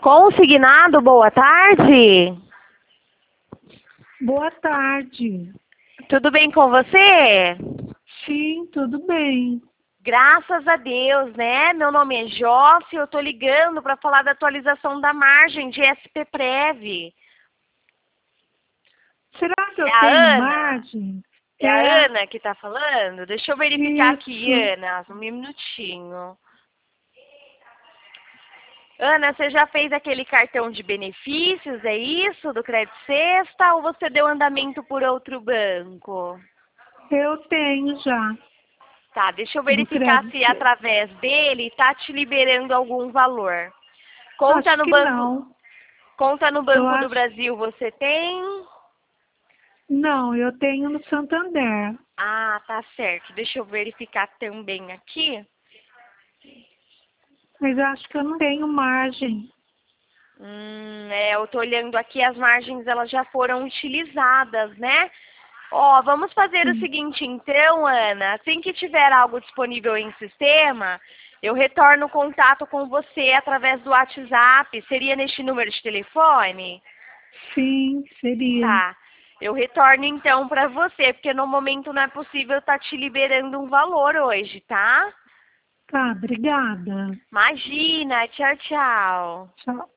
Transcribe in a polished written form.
Consignado, boa tarde. Boa tarde. Tudo bem com você? Sim, tudo bem. Graças a Deus, né? Meu nome é Josse, eu tô ligando para falar da atualização da margem de SP-Prev. Será que eu É a tenho Ana? margem? É a Ana que tá falando? Deixa eu verificar aqui, Isso. Ana, um minutinho. Ana, você já fez aquele cartão de benefícios, é isso? Do Crédito Sexta ou você deu andamento por outro banco? Eu tenho já. Tá, deixa eu Do verificar se crédito. através dele tá te liberando algum valor. Conta Acho no que banco, não. conta no Eu Banco do acho. Brasil você tem? Não, eu tenho no Santander. Ah, tá certo. Deixa eu verificar também aqui. Mas eu acho que eu não tenho margem. Eu tô olhando aqui, as margens elas já foram utilizadas, né? Ó, vamos fazer o Sim. seguinte então, Ana. Assim que tiver algo disponível em sistema, eu retorno o contato com você através do WhatsApp. Seria neste número de telefone? Sim, seria. Tá. Eu retorno então para você, porque no momento não é possível estar te liberando um valor hoje, tá? Tá, obrigada. Imagina, tchau, tchau. Tchau.